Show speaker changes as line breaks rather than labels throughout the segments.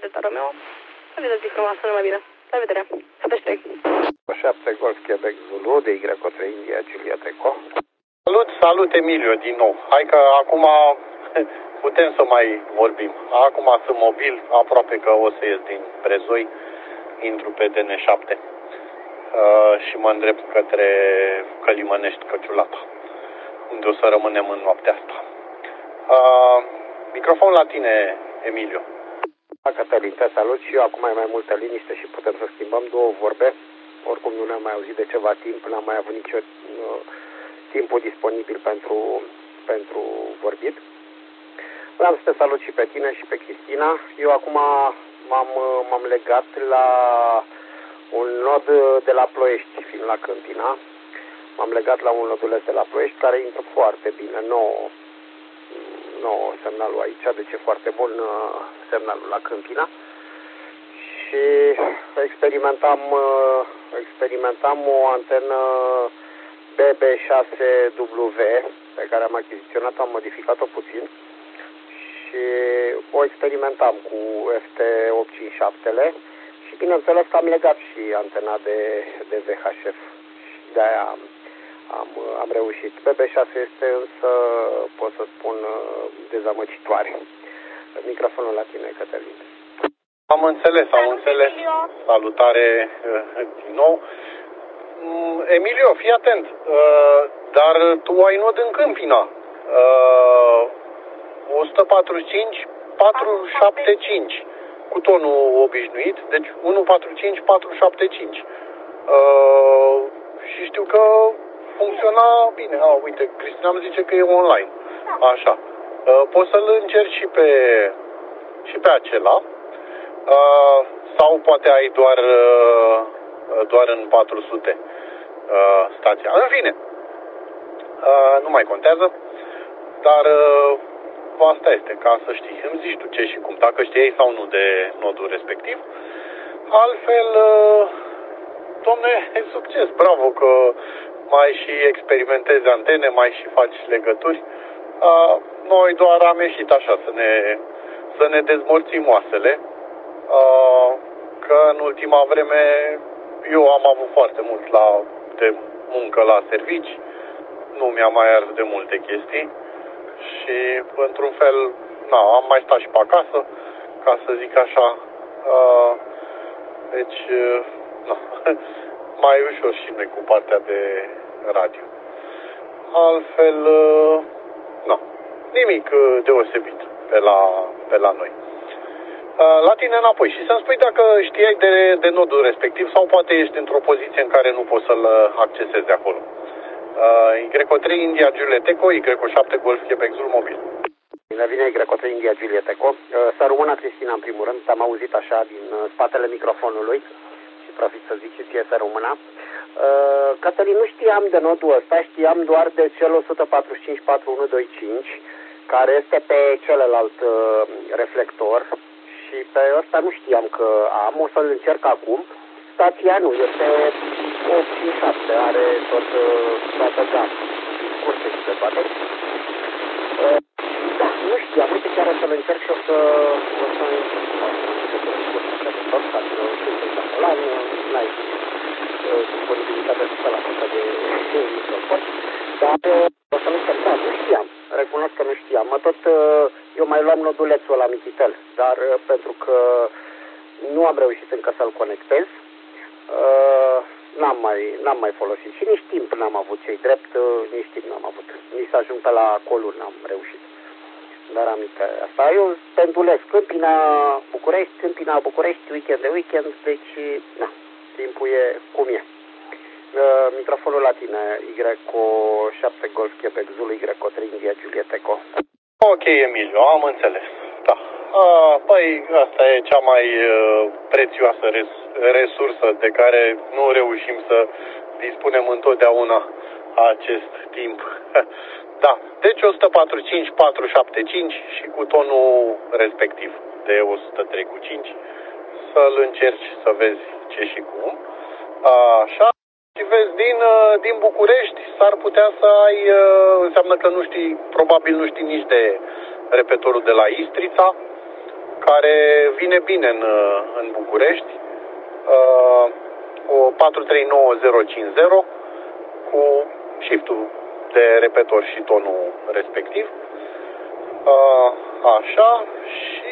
Delta Romeo. Să vedeți zi frumoasă, numai bine. La vedere. 73.
7 Golf Quebec Zulu de Y3 India Juliet Eco.
Salut Emilio din nou. Hai că acum putem să mai vorbim. Acum sunt mobil, aproape că o să ies din Brezoi, intru pe DN7 și mă îndrept către Călimănești, Căciulata, unde o să rămânem în noaptea asta. Microfon la tine, Emilio.
Cătălin, te salut și eu. Acum e mai multă liniște și putem să schimbăm două vorbe. Oricum nu ne-am mai auzit de ceva timp, n-am mai avut nicio timpul disponibil pentru vorbit. Vreau să te salut și pe tine și pe Cristina. Eu acum m-am legat la un nod de la Ploiești, fiind la Câmpina. M-am legat la un noduleț de la Ploiești care intră foarte bine, nou semnalul aici, deci e foarte bun semnalul la Câmpina. Și experimentam o antenă BB6W pe care am achiziționat-o, am modificat-o puțin și o experimentam cu FT857-le și bineînțeles că am legat și antena de VHF și de-aia am reușit. BB6 este însă, pot să spun, dezamăgitoare. Microfonul la tine, Cătălin.
Am înțeles. Salutare din nou. Emilio, fii atent, dar tu ai nod în Câmpina. 145 475 cu tonul obișnuit, deci 145 475. Și știu că funcționa bine. Uite, Cristina îmi zice că e online. Așa. Poți să-l încerci și pe acela. Sau poate ai doar în 400 stația. În fine, nu mai contează, dar asta este, ca să știi. Îmi zici tu ce și cum, dacă știai sau nu de nodul respectiv. Altfel, domne, succes, bravo că mai și experimentezi antene, mai și faci legături. Noi doar am ieșit așa să ne dezmorțim oasele. Că în ultima vreme eu am avut foarte mult de muncă la servici, nu mi-a mai ars de multe chestii și într-un fel am mai stat și pe acasă, ca să zic așa, deci mai ușor și noi cu partea de radio. Altfel, nimic deosebit pe la noi. La tine înapoi și să-mi spui dacă știai de nodul respectiv sau poate ești într-o poziție în care nu poți să-l accesezi acolo. Y3 India Juliet Eco, Y7 Golf Quebec Zulu mobil.
Bine vine Y3 India Juliet Eco. Să rămână Cristina în primul rând, te-am auzit așa din spatele microfonului și profit să zic și ție să rămână. Cătălin, nu știam de nodul ăsta, știam doar de cel 1454125 care este pe celălalt reflector. Și pe ăsta nu știam că am, o să-l încerc acum. Stația nu, este 87, are toată gama, curse și pe toate. Da, nu știam, uite chiar o să-l încerc și o să n-ai disponibilitatea 100% de microfon, dar o să-l încerc, da, nu știam. Recunosc că nu știam. Eu mai luam nodulețul la Mititel, dar pentru că nu am reușit încă să-l conectez, n-am mai folosit și nici timp n-am avut, ce-i drept, nici timp n-am avut. Nici să ajung pe la coluri n-am reușit. Dar am asta. Eu pendulez Câmpina, București, weekend de weekend, deci, timpul e cum e. Microfonul la tine, Y7 Golf Quebec Zulu, Y3 India Juliet Eco.
Ok, Emilio, am înțeles. Da. Păi, asta e cea mai prețioasă resursă de care nu reușim să dispunem întotdeauna acest timp. Da, deci 145-475 și cu tonul respectiv de 103,5 să-l încerci să vezi ce și cum. Așa. Și vezi, din București s-ar putea să ai, înseamnă că nu știi, probabil nu știi nici de repetorul de la Istrița, care vine bine în București, o 439050 cu shiftul de repetor și tonul respectiv. Așa și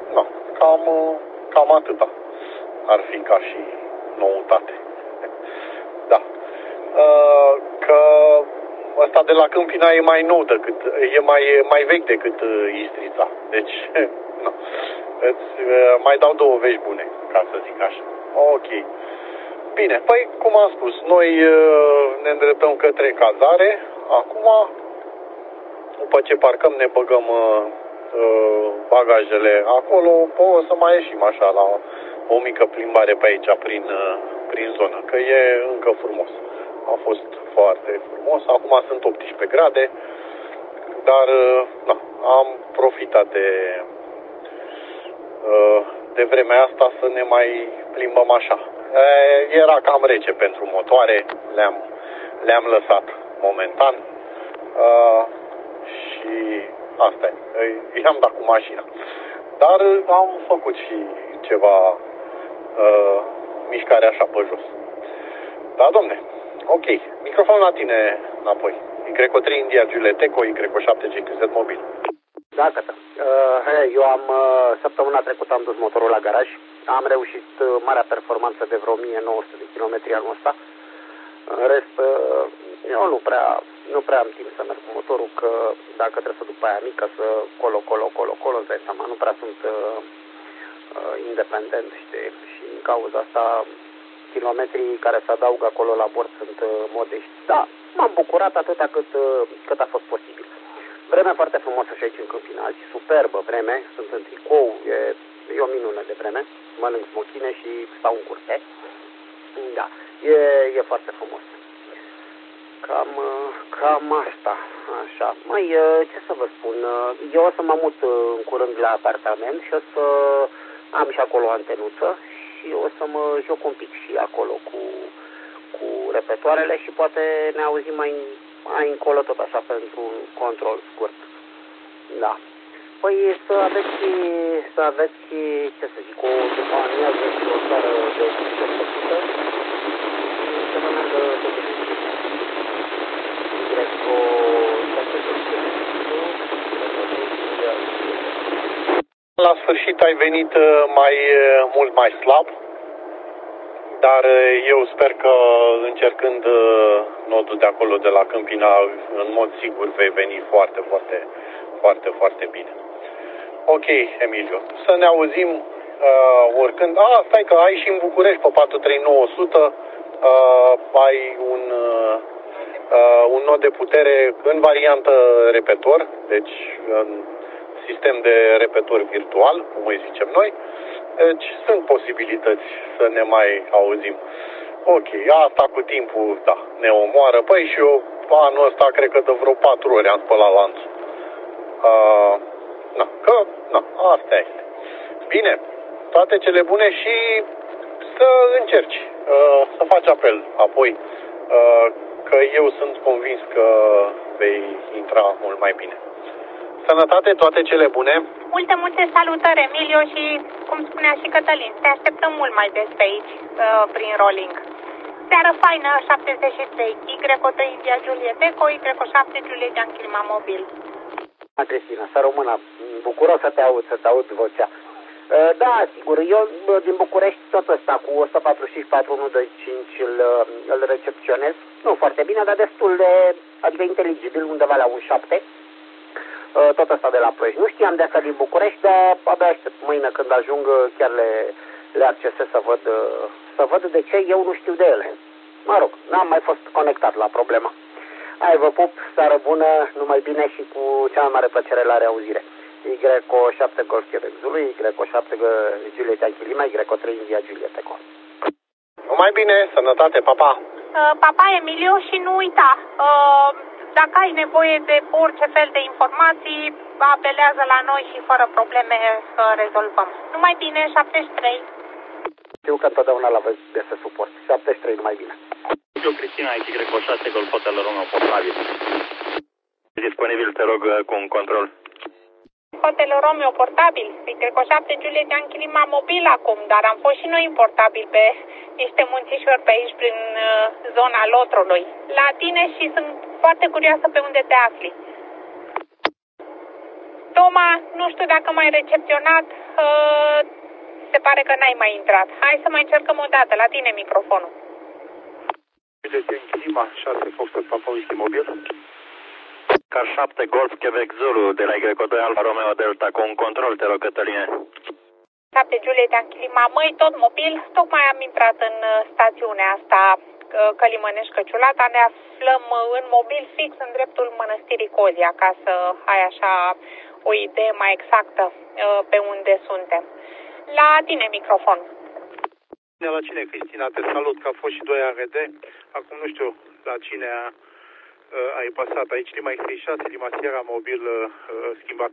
cam atâta ar fi ca și noutate. Da. Că ăsta de la Câmpina e mai nou e mai vechi decât Istrița. Deci, îți mai dau două vești bune, ca să zic așa. Ok. Bine, păi, cum am spus, noi ne îndreptăm către cazare. Acum, după ce parcăm, ne băgăm bagajele acolo, o să mai ieșim așa la o mică plimbare pe aici, prin zonă, că e încă frumos. A fost foarte frumos, acum sunt 18 grade, dar am profitat de vremea asta să ne mai plimbăm așa. Era cam rece pentru motoare, le-am lăsat momentan și asta e. I-am dat cu mașina. Dar am făcut și ceva mișcare așa pe jos. Da, domne. Ok. Microfonul la tine înapoi. Y3 India Juliet Eco, Y7 GQZ mobil.
Da, gata. Eu săptămâna trecută am dus motorul la garaj. Am reușit marea performanță de vreo 1900 de km anul ăsta. În rest, eu nu prea am timp să merg cu motorul, că dacă trebuie să duc pe aia mică, să colo, îți dai seama, nu prea sunt independent, știi? Și în cauza asta, kilometrii care se adaugă acolo la bord sunt modești. Da, m-am bucurat atâta cât a fost posibil. Vremea foarte frumoasă și aici în Câmpina, superbă vreme, sunt în tricou, e o minune de vreme, mănânc smochine și stau în curte. Da, e foarte frumos. Cam asta, așa. Măi, ce să vă spun, eu o să mă mut în curând la apartament și o să am și acolo o antenuță și o să mă joc un pic și acolo cu repetoarele și poate ne auzim mai încolo tot așa pentru un control scurt. Da. Păi să aveți, ce să zic, o după amiază și o seară de făcută și să vă meargă tot bine.
La sfârșit ai venit mult mai slab, dar eu sper că încercând nodul de acolo de la Câmpina, în mod sigur vei veni foarte, foarte, foarte, foarte bine. Ok, Emilio, să ne auzim oricând. Stai că ai și în București pe 43900, ai un nod de putere în variantă repetor, deci în sistem de repetor virtual, cum îi zicem noi. Deci sunt posibilități să ne mai auzim. Ok, asta cu timpul, da, ne omoară. Păi și eu anul ăsta cred că de vreo 4 ori am spălat lanțul. Asta este. Bine, toate cele bune și să încerci să faci apel apoi, că eu sunt convins că vei intra mult mai bine. Sănătate, toate cele bune.
Multe salutări, Emilio, și cum spunea și Cătălin, te așteptăm mult mai des pe aici, prin rolling. Seară faină, 73, Y3 India Juliet Eco, Y7 Juliet Anchilima mobil.
Cristina, să rămână. Bucuros să te aud vocea. Da, sigur, eu din București tot ăsta cu 145 îl recepționez. Nu foarte bine, dar destul de, adică inteligibil, undeva la un 7. Tot asta de la Ploiești. Nu știam de asta din București, dar abia aștept mâine când ajung, chiar le accesez să văd de ce eu nu știu de ele. Mă rog, n-am mai fost conectat la problema. Hai, vă pup, seară bună, numai bine și cu cea mai mare plăcere la reauzire. Y7 Golf Quebec Zulu, Y7 Juliet Anchilima, Y3 India Juliet Eco.
Numai bine, sănătate, papa!
Papa, Emilio, și nu uita, dacă ai nevoie de orice fel de informații, apelează la noi și fără probleme să rezolvăm. Numai bine, 73.
Știu că întotdeauna l-aveți de să suport. 73, numai bine.
Eu, Cristina, Y6 Golf Hotel Romeo Portabil. Disponibil, te rog, cu un control.
Hotel Romeo portabil. Y7 Juliet Yankee Lima mobil acum, dar am fost și noi în portabil pe niște munțișori pe aici prin zona Lotrului. La tine și sunt foarte curioasă pe unde te afli. Toma, nu știu dacă m-ai recepționat, se pare că n-ai mai intrat. Hai să mai încercăm o dată, la tine microfonul.
Juliet Yankee Lima, 6 Foxtrot Papa Whisky mobil.
Car 7 Golf Quebec Zulu de la Y2 Alfa Romeo Delta cu un control, te rog, Cătăline.
7 Juliet Yankee Lima, măi, tot mobil, tocmai am intrat în stațiunea asta Călimănești Căciulata, ne aflăm în mobil fix în dreptul Mănăstirii Cozia, ca să ai așa o idee mai exactă pe unde suntem. La tine microfon.
La cine, Cristina, te salut, că a fost și 2 ARD. Acum nu știu la cine ai pasat. Aici Lima X36, Lima Sierra mobil schimbat.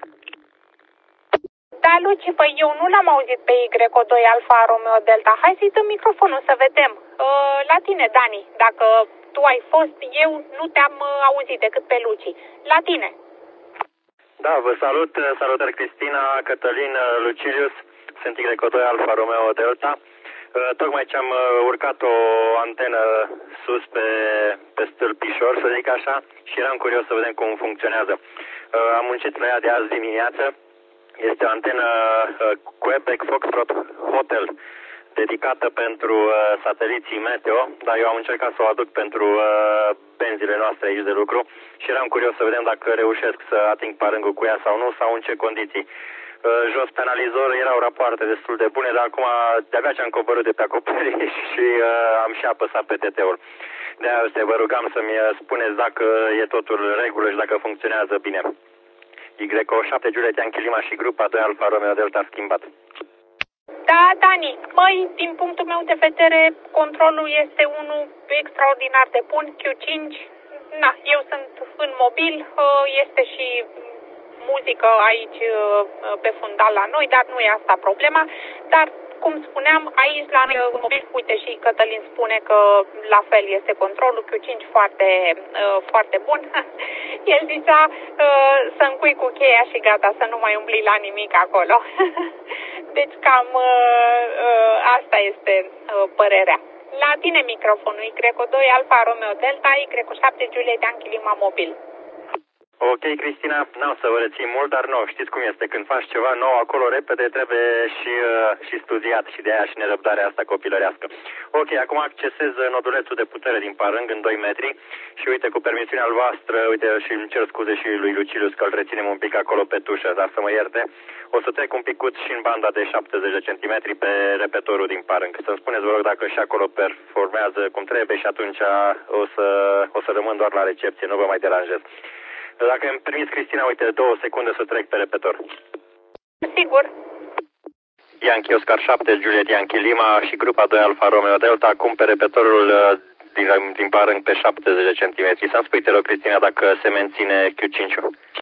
Da, Luci, păi eu nu l-am auzit pe Y2 Alfa Romeo Delta. Hai să-i dăm microfonul să vedem. La tine, Dani, dacă tu ai fost, eu nu te-am auzit decât pe Luci. La tine.
Da, vă salut, salutări Cristina, Cătălin, Lucilius, sunt Y2 Alfa Romeo Delta. Tocmai ce am urcat o antenă sus pe stâlpișor, să zic așa, și eram curios să vedem cum funcționează. Am muncit la ea de azi dimineață. Este o antenă Quebec Foxtrot Hotel, dedicată pentru sateliții meteo, dar eu am încercat să o aduc pentru benzile noastre aici de lucru și eram curios să vedem dacă reușesc să ating parângul cu ea sau nu, sau în ce condiții. Jos pe analizor erau rapoarte destul de bune, dar acum de-abia ce am coborât de pe acoperiș și am și apăsat pe TT-ul. De-aia vă rugam să-mi spuneți dacă e totul în regulă și dacă funcționează bine. Y7 Juliet Yankee Lima și grupa 2 Alfa Romeo Delta schimbat.
Da, Dani, măi, din punctul meu de vedere, controlul este unul extraordinar de bun, Q5. Na, eu sunt în mobil, este și muzică aici pe fundal la noi, dar nu e asta problema. Dar, cum spuneam, aici la mobil, uite, și Cătălin spune că la fel este controlul Q5 foarte, foarte bun. El zicea să încui cu cheia și gata, să nu mai umbli la nimic acolo. Deci cam asta este părerea. La tine microfonul, Y2 Alfa Romeo Delta, Y7 Juliet Yankee Lima mobil.
Ok, Cristina, n-am să vă rețin mult, dar nu, știți cum este, când faci ceva nou acolo, repede trebuie și studiat și de aia și nerăbdarea asta copilărească. Ok, acum accesez nodulețul de putere din parâng în 2 metri și uite, cu permisiunea voastră, uite, și îmi cer scuze și lui Lucilius că îl reținem un pic acolo pe tușă, dar să mă ierte, o să trec un picuț și în banda de 70 de centimetri pe repetorul din parâng. Să-mi spuneți, vă rog, dacă și acolo performează cum trebuie și atunci o să rămân doar la recepție, nu vă mai deranjez. Dacă îmi permiți, Cristina, uite, 2 secunde să trec pe repetor.
Sigur.
Yankee Oscar 7, Juliet Yankee Lima și grupa 2 Alfa Romeo Delta, acum pe repetorul din parâng pe 70 de centimetri. Să-mi spui, te rog, Cristina, dacă se menține Q5-ul.